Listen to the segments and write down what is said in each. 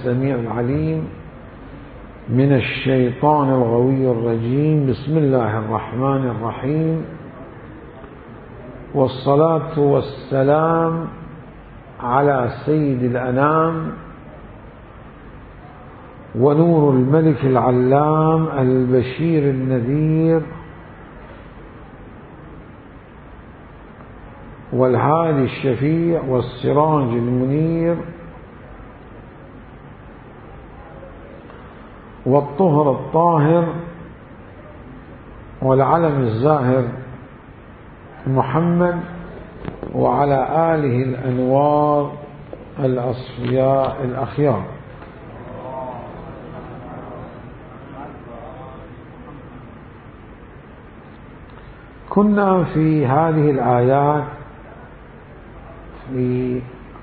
السميع العليم من الشيطان الغوي الرجيم. بسم الله الرحمن الرحيم، والصلاة والسلام على سيد الأنام ونور الملك العلام البشير النذير والهادي الشفيع والسراج المنير والطهر الطاهر والعلم الزاهر محمد وعلى آله الأنوار الأصفياء الأخيار. كنا في هذه الآيات في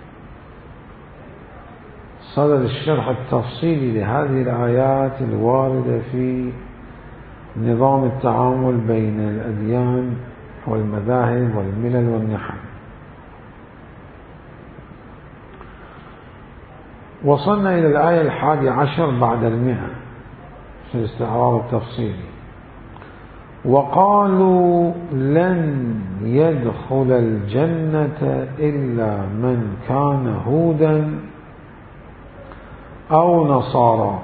صدد الشرح التفصيلي لهذه الآيات الواردة في نظام التعامل بين الأديان والمذاهب والملل والنحل. وصلنا إلى الآية 11 بعد 100 في الاستعراض التفصيلي. وقالوا لن يدخل الجنة إلا من كان هودا أو نصارى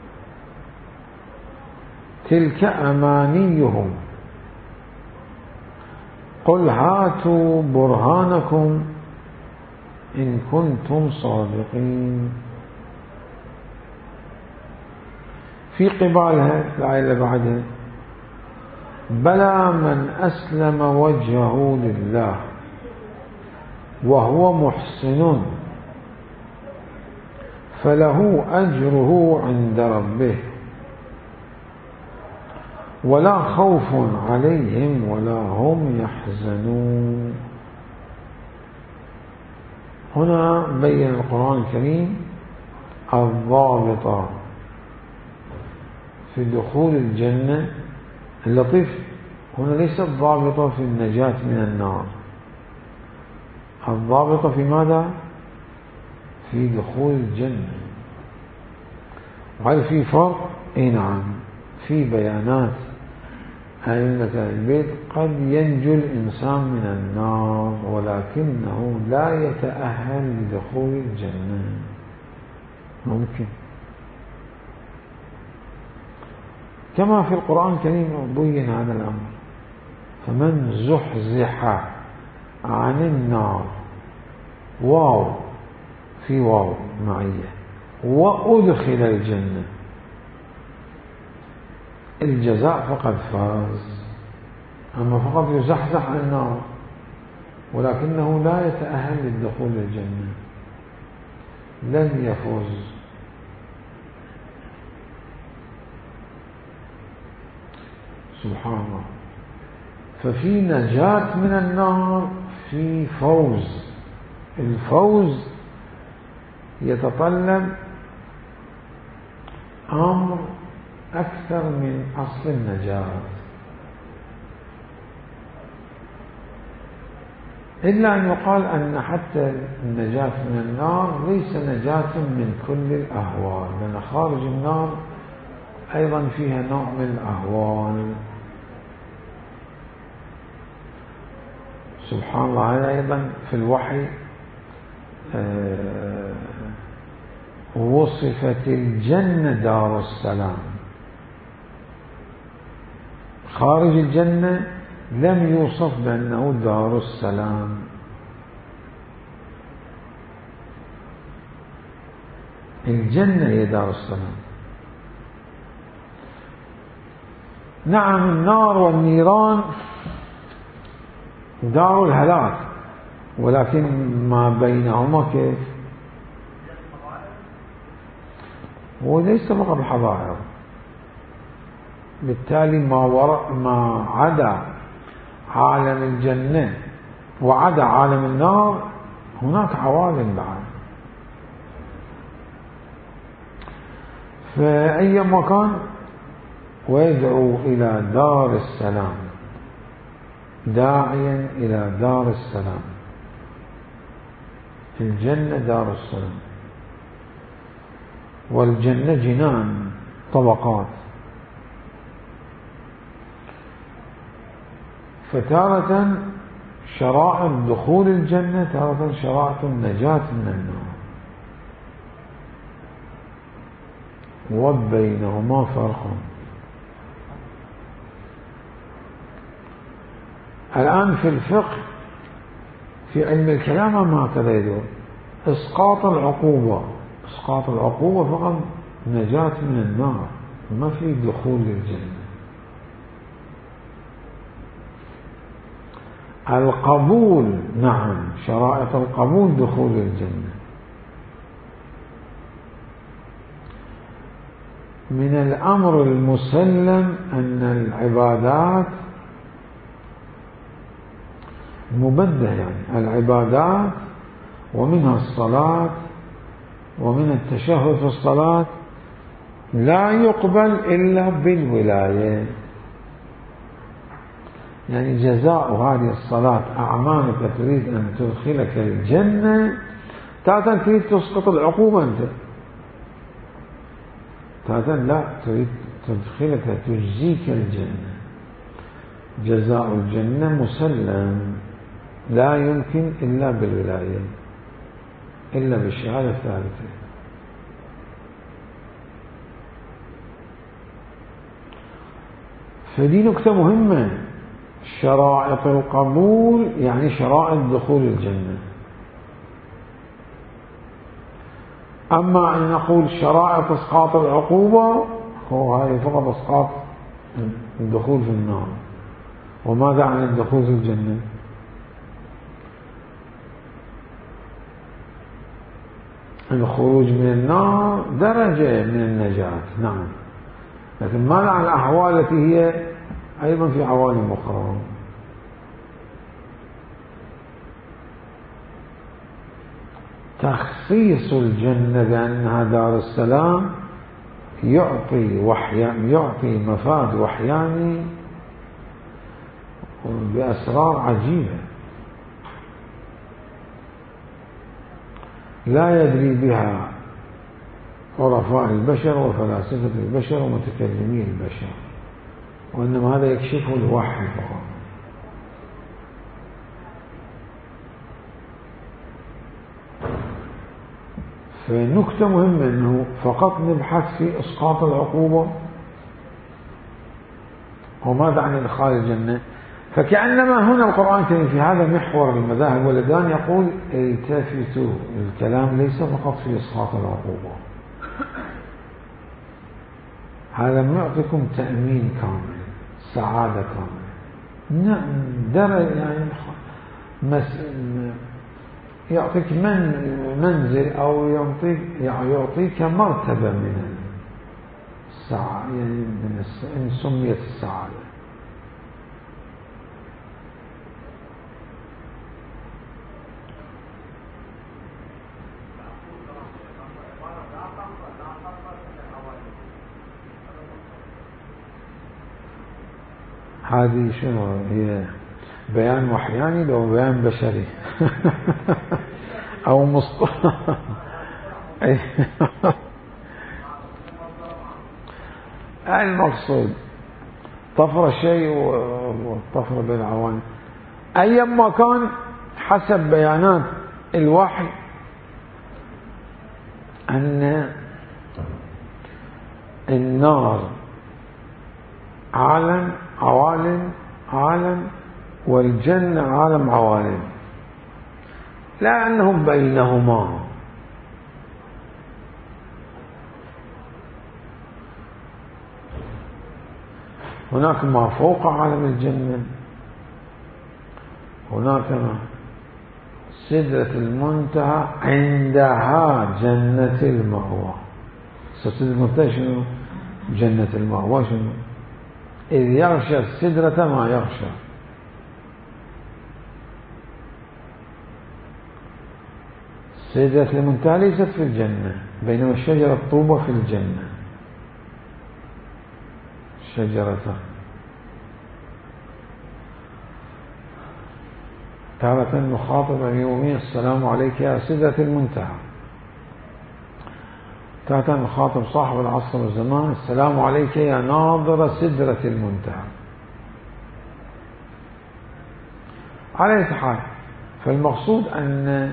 تلك أمانيهم قل هاتوا برهانكم إن كنتم صادقين. في قبالها الآية اللي بعدها بلى من أسلم وجهه لله وهو محسن فله أجره عند ربه ولا خوف عليهم ولا هم يحزنون. هنا بين القرآن الكريم الضابط في دخول الجنة. اللطيف هنا ليس الضابط في النجاة من النار، الضابط في ماذا؟ في دخول الجنة. وهل في فرق؟ اي نعم، في بيانات أئمة البيت قد ينجو الإنسان من النار ولكنه لا يتأهل لدخول الجنة. ممكن كما في القرآن الكريم بين هذا الأمر. فمن زحزح عن النار واو في واو معية وأدخل الجنة الجزاء فقد فاز. أما فقط يزحزح عن النار ولكنه لا يتأهل للدخول الجنة لن يفوز. سبحان الله. ففي نجاة من النار، في فوز. الفوز يتطلب أمر أكثر من أصل النجاة، إلا أن يقال أن حتى النجاة من النار ليس نجاة من كل الأهوال، لأن خارج النار أيضا فيها نوع من الأهوال. سبحان الله. هذا أيضا في الوحي وصفت الجنة دار السلام. خارج الجنة لم يوصف بأنه دار السلام. الجنة هي دار السلام. نعم النار والنيران دار الهلاك، ولكن ما بينهما كيف؟ هو ليس فقط الحظائر. بالتالي ما عدا عالم الجنة وعدا عالم النار هناك عوالم بعد. فأي مكان ويدعو إلى دار السلام، داعيا إلى دار السلام. الجنة دار السلام. والجنة جنان طبقات، فتارة شرائط دخول الجنة، تارة شرائط النجاة من النار، وبينهما فرق. الآن في الفقه في علم الكلام ما تريدون إسقاط العقوبة، إسقاط العقوبة فقط نجاة من النار، ما في دخول للجنة. القبول نعم، شرائط القبول دخول الجنة. من الأمر المسلم أن العبادات مبدلة، يعني العبادات ومنها الصلاة ومن التشهد في الصلاة لا يقبل إلا بالولاية، يعني جزاء هذه الصلاة أعمالك تريد أن تدخلك الجنة، تريد تسقط العقوبة، أنت لا تريد تدخلك تجزيك الجنة. جزاء الجنة مسلم لا يمكن إلا بالولاية، إلا بالشهادة الثالثة. فدي نكتة مهمة، شرائط القبول يعني شرائط دخول الجنة. أما أن نقول شرائط إسقاط العقوبة هو هذه فقط إسقاط الدخول في النار. وماذا عن الدخول في الجنة؟ الخروج من النار درجة من النجاة نعم، لكن ماذا عن الأحوال التي هي أيضا في عوالم أخرى؟ تخصيص الجنة بأنها دار السلام يعطي مفاد وحياني بأسرار عجيبة لا يدري بها عرفاء البشر وفلاسفة البشر ومتكلمي البشر، وإنما هذا يكشفه الوحي فقط. فنكتة مهمة أنه فقط نبحث في إسقاط العقوبة وماذا عن إدخال الجنة. فكأنما هنا القرآن الكريم في هذا محور المذاهب والأديان يقول التفتوا، الكلام ليس فقط في إسقاط العقوبة، هذا يعطيكم تأمين كامل، سعادة كاملة، يعني يعطيك منزل أو يعطيك مرتبة من السعادة، يعني إن سميت السعادة. هذه شنو هي؟ بيان وحياني لو بيان بشري أو مصطلح المقصود طفر الشيء والطفر بين العوالم. أيما كان حسب بيانات الوحي أن النار عالم والجنة عالم عوالم، لا أنهم بينهما. هناك ما فوق عالم الجنة، هناك ما سدرة المنتهى عندها جنة المأوى. سدرة المنتهى شنو؟ جنة المأوى شنو؟ إذ يغشى السدرة ما يغشى. سدرة المنتهى ليست في الجنة، بينما الشجرة الطوبة في الجنة، شجرة تارة نخاطب يوميا السلام عليك يا سدرة المنتهى، فكان يخاطب صاحب العصر والزمان: السلام عليك يا ناظر سدرة المنتهى. على أي حال، فالمقصود أن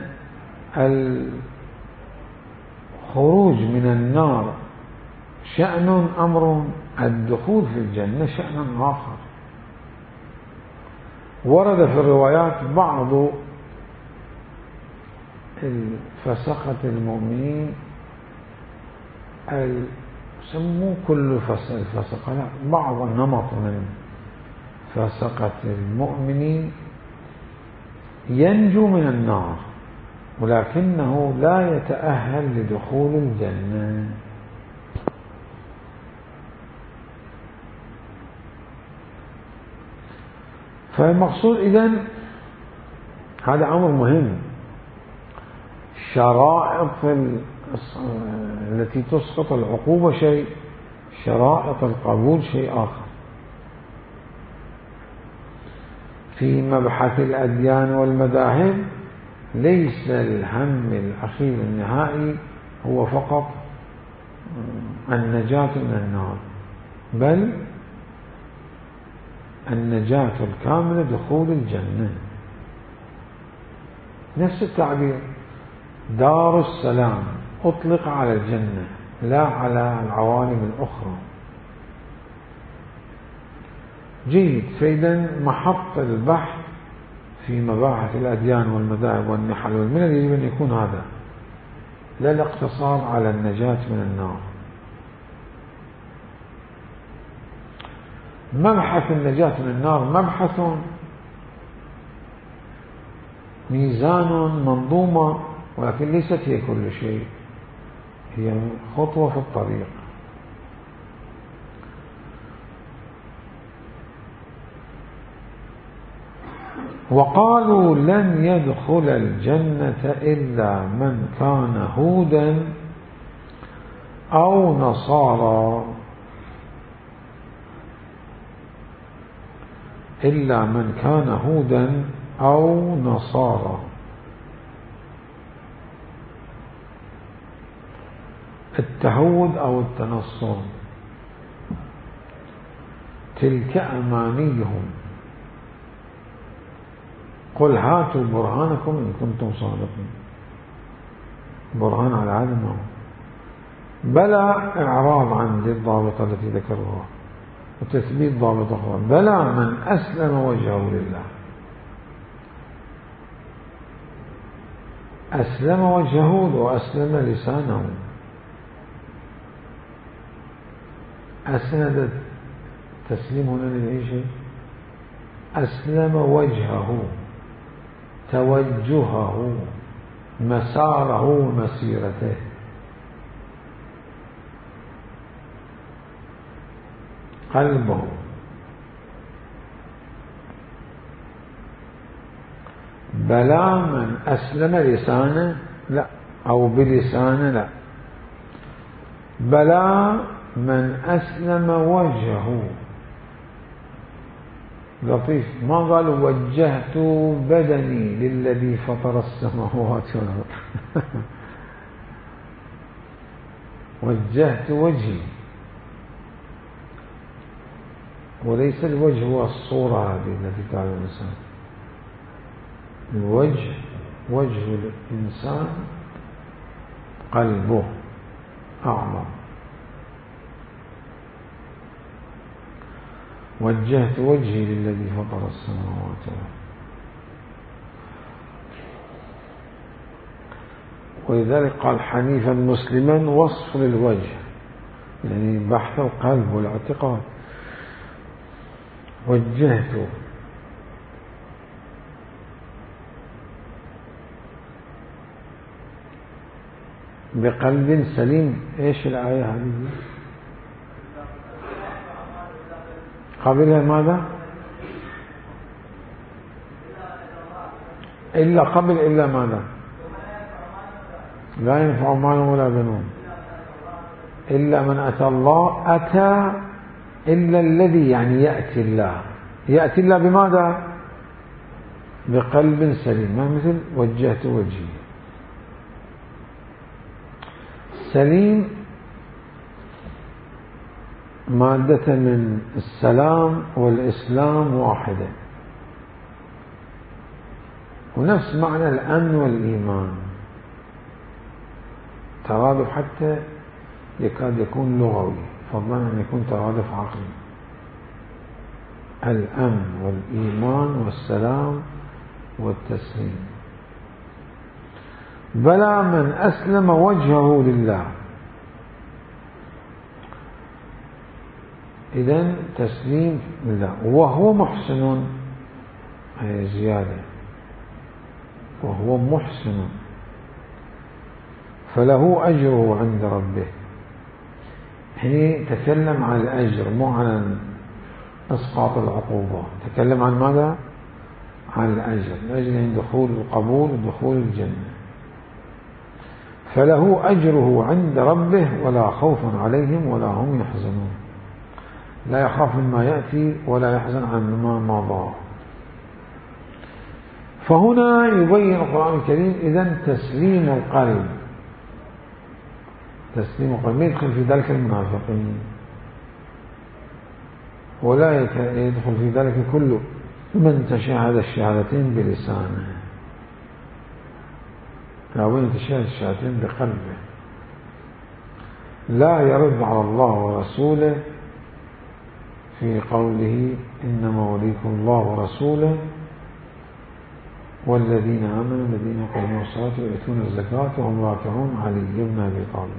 الخروج من النار شأن أمر، الدخول في الجنة شأن آخر. ورد في الروايات بعض الفسقة المؤمنين، سموا كل الفسقة، لا، بعض النمط من فسقة المؤمنين ينجو من النار ولكنه لا يتأهل لدخول الجنة. فالمقصود إذن هذا أمر مهم. شرائط التي تسقط العقوبة شيء، شرائط القبول شيء آخر. في مبحث الأديان والمذاهب ليس الهم الأخير النهائي هو فقط النجاة من النار، بل النجاة الكاملة دخول الجنة. نفس التعبير دار السلام أطلق على الجنة لا على العوالم الأخرى. جيد. فإذا محط البحث في مباحث الأديان والمذاهب والنحل والملل يجب أن يكون هذا، لا الاقتصار على النجاة من النار. مبحث النجاة من النار مبحث ميزان منظومة، ولكن ليست هي كل شيء، هي خطوة في الطريق. وقالوا لن يدخل الجنة إلا من كان هودا أو نصارى، إلا من كان هودا أو نصارى. التهود أو التنصر تلك أمانيهم، قل هاتوا برهانكم إن كنتم صادقين. برهان على هذا ما هو، بلى إعراض عن الضابطة التي ذكروها وتثبيت ضابطة أخرى. بلى من أسلم وجهه لله، أسلم وجهه وأسلم لسانه، أسند تسليم هنا لأي شيء، أسلم وجهه، توجهه، مساره ومسيرته. قلبه. بلى من أسلم لسانه لا، أو بلسانه لا، بلى من أسلم وجهه. لطيف، ما قالوا وجهت بدني للذي فطر السماوات والأرض وجهت وجهي، وليس الوجه هو الصورة هذه التي تعلم الإنسان. الوجه وجه الإنسان قلبه أعظم. وجهت وجهي للذي فطر السماوات والأرض. ولذلك قال حنيفا مسلما وصف للوجه، يعني بحث القلب والاعتقاد. وجهت بقلب سليم. ايش الآية هذه؟ قبلها ماذا؟ إلا قبل إلا ماذا؟ لا ينفع مال ولا بنون إلا من أتى الله. أتى إلا الذي يعني يأتي الله. يأتي الله بماذا؟ بقلب سليم، ما مثل وجهت وجهي. سليم مادة من السلام والإسلام واحدة، ونفس معنى الأمن والإيمان، ترادف حتى يكاد يكون لغوي فضلا أن يكون ترادف عقلي. الأمن والإيمان والسلام والتسليم. بلى من أسلم وجهه لله. إذن تسليم لله وهو محسن، هي زيادة، وهو محسن فله أجره عند ربه. هنا تكلم عن الأجر مو عن إسقاط العقوبة، تكلم عن ماذا؟ عن الأجر، الأجر عند دخول القبول ودخول الجنة. فله أجره عند ربه ولا خوف عليهم ولا هم يحزنون، لا يخاف مما يأتي ولا يحزن عن ما مضى. فهنا يبين القرآن الكريم إذن تسليم القلب، تسليم القلب يدخل في ذلك المنافقين، ولا يدخل في ذلك كل من تشهد الشهادتين بلسانه، لابد تشهد الشهادتين بقلبه. لا يرد على الله ورسوله في قوله إنما وليكم الله ورسوله والذين آمنوا الذين يقيمون الصلاة ويؤتون الزكاة وهم راكعون علي بن أبي طالب،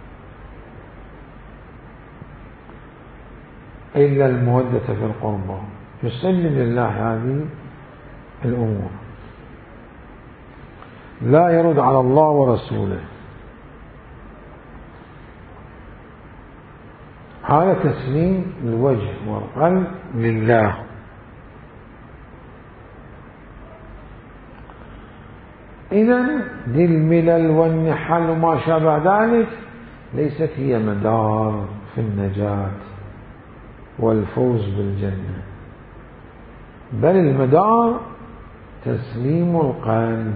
إلا المودة في القربى، يسلم لله هذه الأمور. لا يرد على الله ورسوله، هذا تسليم الوجه والقلب لله. إذن دي الملل والنحل وما شابه ذلك ليست هي مدار في النجاة والفوز بالجنة، بل المدار تسليم القلب،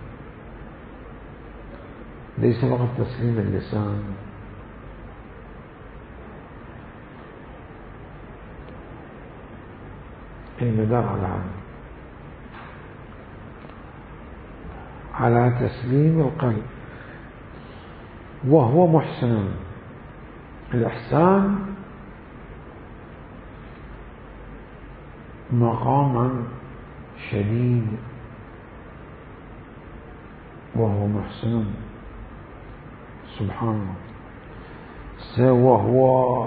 ليس فقط تسليم اللسان. المدار على تسليم القلب. وهو محسن، الإحسان مقام شديد، وهو محسن سبحانه. وهو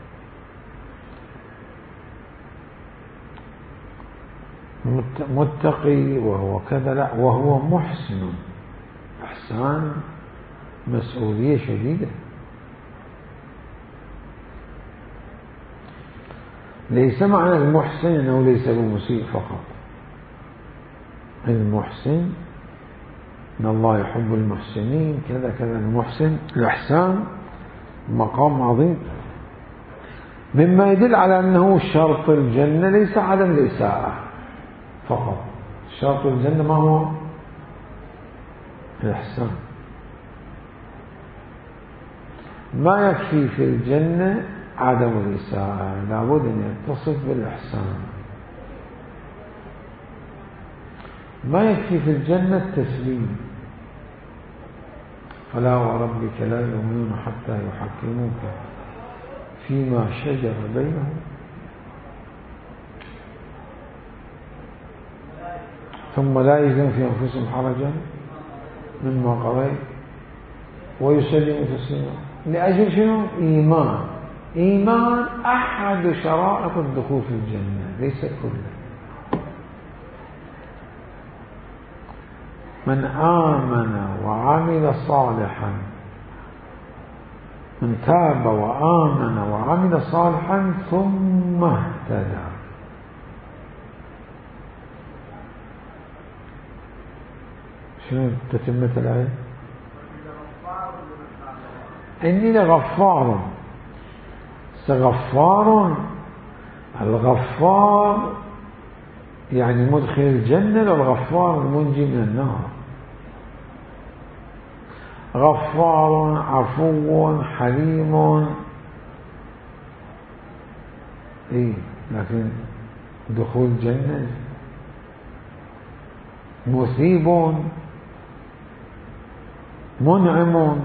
متقي وهو كذا، لا، وهو محسن. إحسان مسؤولية شديدة، ليس معنى المحسن أنه ليس بمسيء فقط. المحسن إن الله يحب المحسنين كذا كذا. المحسن الإحسان مقام عظيم، مما يدل على أنه شرط الجنة ليس عدم الإساءة فقط. شرط الجنة ما هو؟ الإحسان. ما يكفي في الجنة عدم الإساءة، لابد أن يتصف بالإحسان. ما يكفي في الجنة التسليم. فلا وربك لا يؤمنون حتى يحكموك فيما شجر بينهم ثم لا يجدون في أنفسهم حرجا مما قضيت ويسلموا تسليما. لأجل شنو؟ إيمان. إيمان أحد شرائط الدخول في الجنة، ليس كله. من آمن وعمل صالحا، من تاب وآمن وعمل صالحا ثم اهتدى. شنو تتمة الآية؟ إني لغفار. غفار، الغفار يعني مدخل الجنة، والغفار المنجي من النار. غفار عفو حليم إيه، لكن دخول الجنة مثيب منعم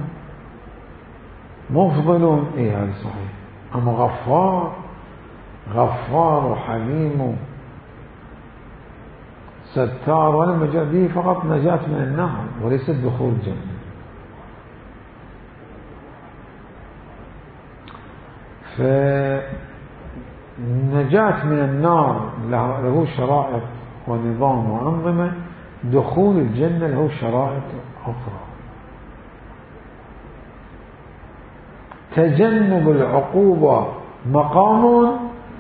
مفضل، إيه هذا صحيح. أما غفار حليم ستار، ولما جاء به فقط نجاة من النار وليس دخول الجنة. فالنجاة من النار له شرائط ونظام وأنظمة، دخول الجنة له شرائط أخرى. تجنب العقوبة مقام،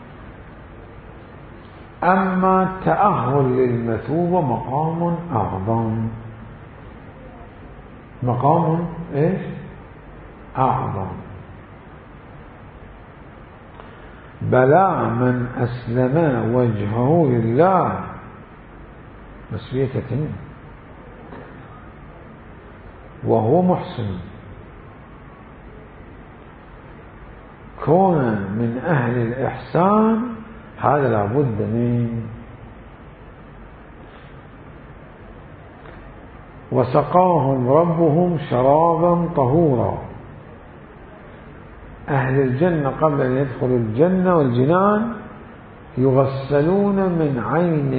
أما التأهل للمثوبة مقام أعظم. مقام إيش؟ أعظم. بلى من أسلم وجهه لله، مسؤولية تتم وهو محسن، كون من أهل الإحسان هذا لابد منه. وسقاهم ربهم شرابا طهورا. أهل الجنة قبل أن يدخلوا الجنة والجنان يغسلون من عين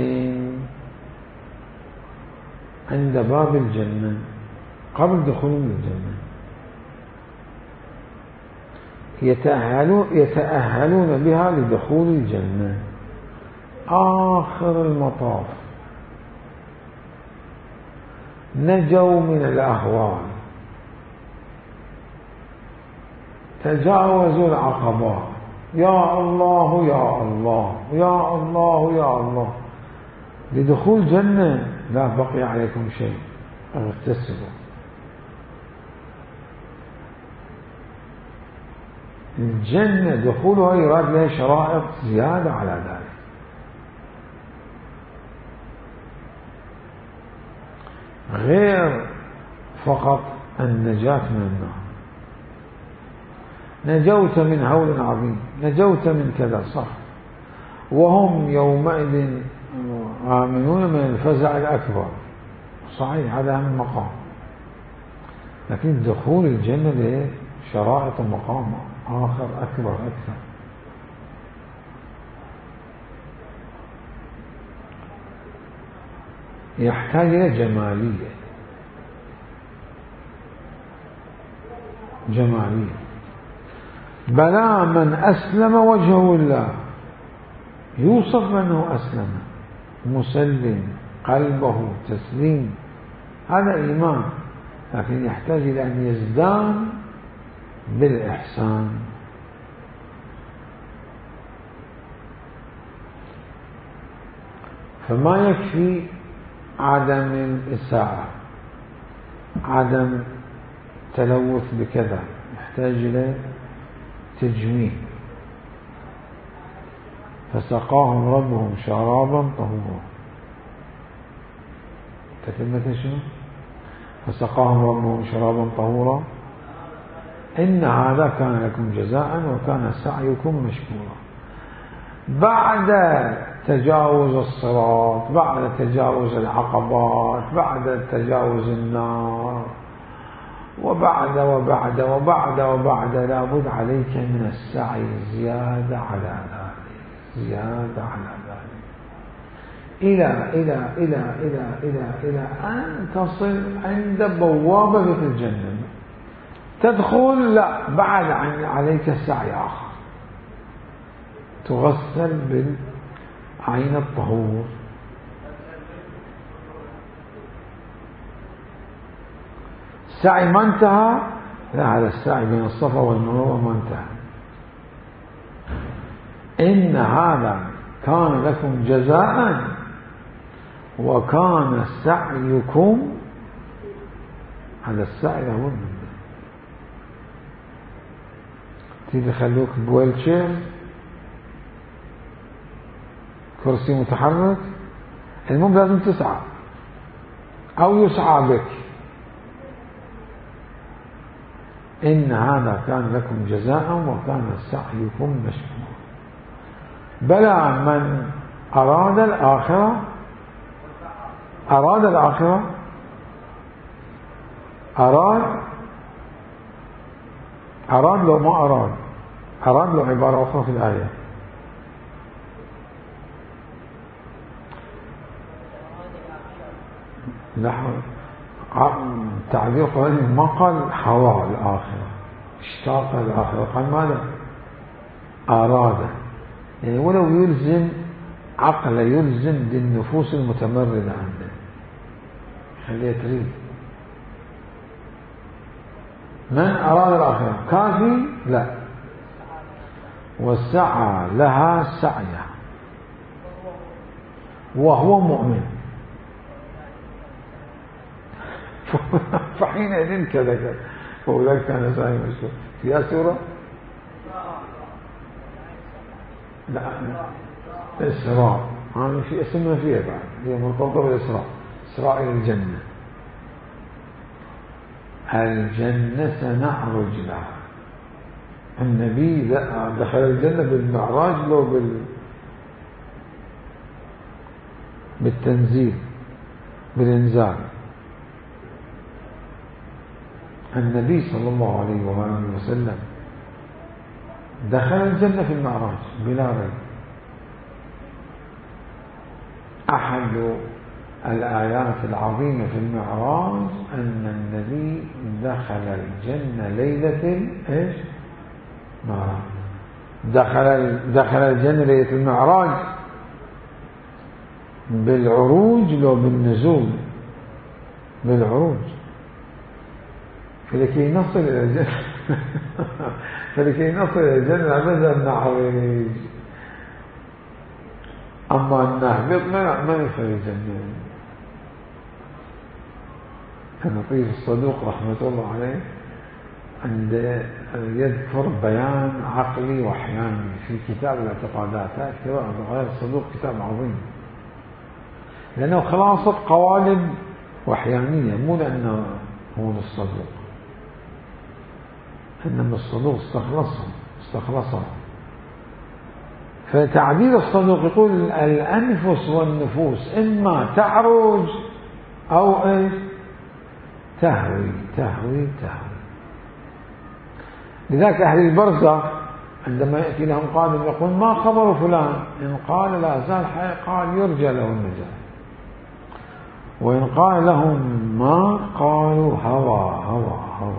عند باب الجنة قبل دخولهم الجنة، يتأهلون بها لدخول الجنة. آخر المطاف نجوا من الأهوال، تجاوزوا العقبات، يا الله يا الله يا الله يا الله، لدخول الجنة لا بقي عليكم شيء، اغتسلوا. الجنة دخولها يراد لها شرائط زيادة على ذلك. غير فقط النجاة من النار، نجوت من هول عظيم، نجوت من كذا، صح، وهم يومئذ آمنون من الفزع الأكبر، صحيح، هذا أهم مقام. لكن دخول الجنة له شرائط مقام آخر أكبر أكثر. يحتاج إلى جمالية. بلى من أسلم وجهه لله، يوصف أنه أسلم، مسلم، قلبه تسليم، هذا إيمان، لكن يحتاج إلى أن يزداد بالإحسان. فما يكفي عدم الإساءة، عدم تلوث بكذا، يحتاج إلى تجميل. فسقاهم ربهم شرابا طهورا. تكلمة شنو؟ فسقاهم ربهم شرابا طهورا إن هذا كان لكم جزاء وكان سعيكم مشكورا. بعد تجاوز الصراط، بعد تجاوز العقبات، بعد تجاوز النار، وبعد وبعد وبعد وبعد، لابد عليك من السعي زيادة على ذلك، زيادة على ذلك، إلى إلى إلى إلى إلى إلى أن تصل عند بوابة الجنة. تدخل، لا، بعد عليك سعي آخر، تغسل بالعين الطهور. السعي ما انتهى، لا، هذا السعي بين الصفا والمروة ما انتهى. إن هذا كان لكم جزاء وكان سعيكم، هذا السعي هو يخلوك بويلتشير، كرسي متحرك، المهم لازم تسعى أو يسعى بك. إن هذا كان لكم جزاء وكان سعيكم مشكورا. بلى من أراد الآخرة أراد الآخرة أراد لو ما أراد له عبارة أخرى في الآية. نحن تعبير قرآني ما قال حوى الآخرة، اشتاق الآخرة، قال ماذا؟ أراد. يعني ولو يلزم عقل، يلزم بالنفوس المتمردة عنده، خليها تريد. من أراد الآخرة كافي؟ لا، وسعى لها سعيها وهو مؤمن فحينئذ كذا فأولئك كان سعي مشكور. فيها سورة؟ لا، إسراء، في اسمها فيها بعد، هي مرتبطة بالإسراء، إسراء إلى الجنة. الجنة سنعرج لها. النبي دخل الجنة بالمعراج لو بالتنزيل، بالإنزال. النبي صلى الله عليه وآله وسلم دخل الجنة في المعراج بلا ريب. أحد الآيات العظيمة في المعراج أن النبي دخل الجنة ليلة إيش؟ دخل الجنة ليلة المعراج بالعروج لو بالنزول، بالعروج. فلكي نصل إلى الجنة فلكي نصل إلى الجنة لابد أن نعرج. أما أن نهبط ما يدخل الجنة. لطيف الصدوق رحمة الله عليه عند يذكر بيان عقلي وأحياني في كتاب الاعتقادات. كتاب الصدوق كتاب عظيم، لأنه خلاصة قوالب وحيانية، مو لأنه هو الصدوق، إنما الصدوق استخلصها. فتعبير الصدوق يقول الأنفس والنفوس إما تعرج أو إيش؟ تهوي. لذلك أهل البرزخ عندما يأتي لهم قادم يقول ما خبر فلان؟ إن قال لا زال حي قال يرجى له النجاة، وإن قال لهم ما قالوا هوى.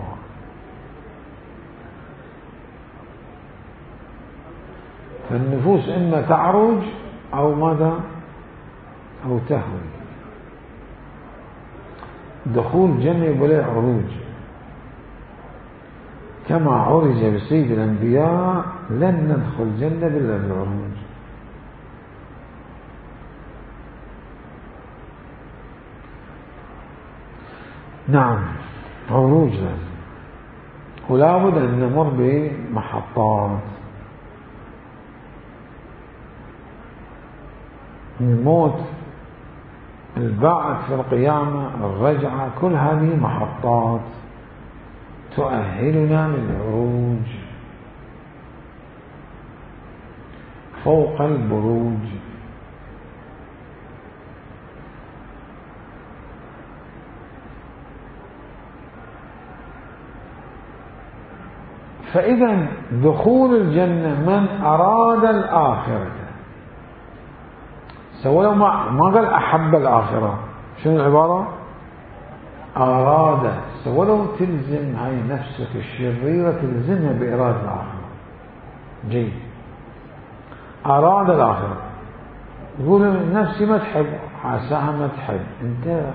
فالنفوس إما تعرج أو ماذا؟ أو تهوي. دخول جنة بلا عروج، كما عرج بسيد الأنبياء لن ندخل جنة بلا بالعروج. نعم، عروج لازم، ولا بد أن نمر بمحطات. الموت، البعث في القيامة، الرجعة، كل هذه محطات تؤهلنا للعروج فوق البروج. فإذا دخول الجنة من أراد الآخرة، ولو ما قال أحب الآخرة، شنو العبارة؟ أراد. ولو تلزم هاي نفسك الشريرة تلزمها بإرادة الآخرة. جيد، أراد الآخرة، يقول نفسي ما تحب، عساها ما تحب، أنت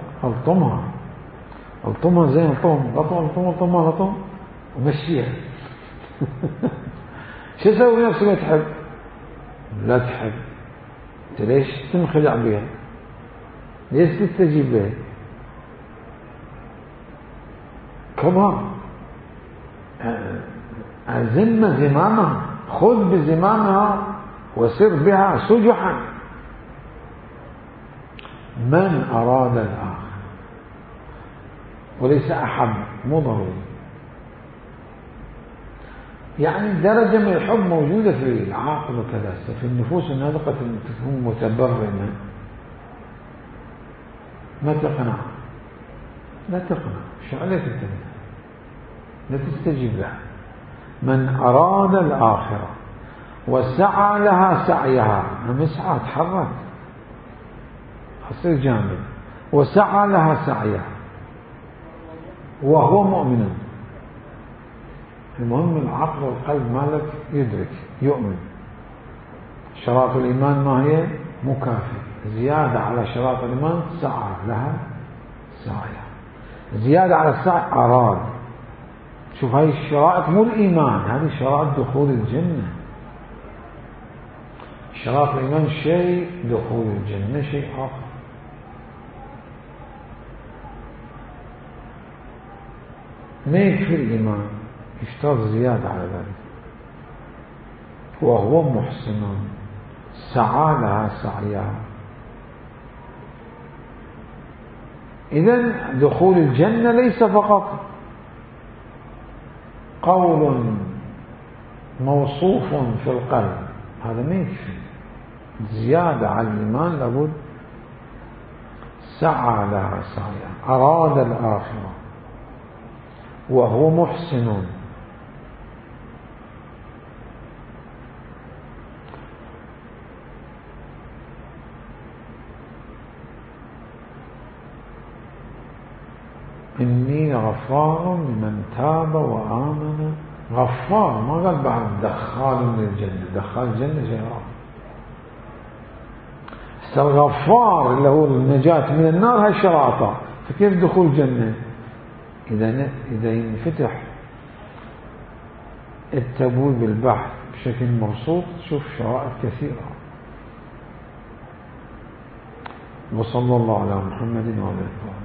الطمها زين، الطم ومشيها شو تسوي نفسي ما تحب؟ لا تحب، أنت ليش تنخدع بها؟ ليش تستجيب بها؟ كمان أزم زمامها، خذ بزمامها وسر بها سجحا. من أراد الآخر، وليس أحب، مو ضروري. يعني درجة من الحب موجودة في العاقل وكذا. في النفوس الناطقة تكون متبرمة ما تقنع، لا تقنع، شو عليك انت؟ لا تستجيب لها. من أراد الآخرة وسعى لها سعيها، مسعى تحرك أصير جامد، وسعى لها سعيها وهو مؤمن. المهم العقل والقلب مالك يدرك يؤمن. شرائط الإيمان ما هي؟ مكافئ، زيادة على شرائط الإيمان سعى لها سعيها، زيادة على السعي أراد. شوف هاي الشرائط مو الإيمان، هذه شرائط دخول الجنة. شرائط الإيمان شيء، دخول الجنة شيء آخر. ما يكفي الإيمان، يشترط زيادة على ذلك. وهو محسن سعى لها سعيها. إذن دخول الجنة ليس فقط قول موصوف في القلب، هذا ما يكفي، زيادة على الإيمان لابد. سعى لها سعيها، أراد الآخرة وهو محسن. إني غفار لمن تاب وآمن. غفار، ما قال بعد دخال من الجنة، دخال الجنة شيء آخر. الغفار اللي هو النجاة من النار هاي شرائطه، فكيف دخول الجنة؟ إذا ينفتح التبويب البحث بشكل مبسوط تشوف شرائط كثيرة. وصلى الله على محمد وعلى آله.